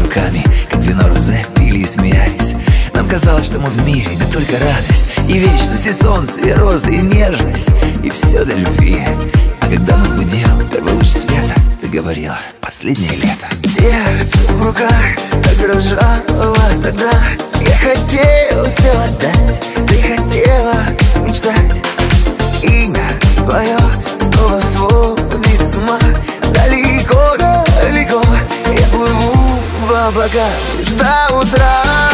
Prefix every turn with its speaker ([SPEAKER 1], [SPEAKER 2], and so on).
[SPEAKER 1] руками, как вино розе, пили и смеялись. Нам казалось, что мы в мире, да только радость и вечность, и солнце, и розы, и нежность, и все для любви. А когда нас будил первый луч света, ты говорила: последнее лето.
[SPEAKER 2] Сердце в руках так дрожало тогда. Я хотел все отдать, ты хотела мечтать. Имя твое снова сводит с ума. Далеко, далеко я плыву в облака лишь до утра.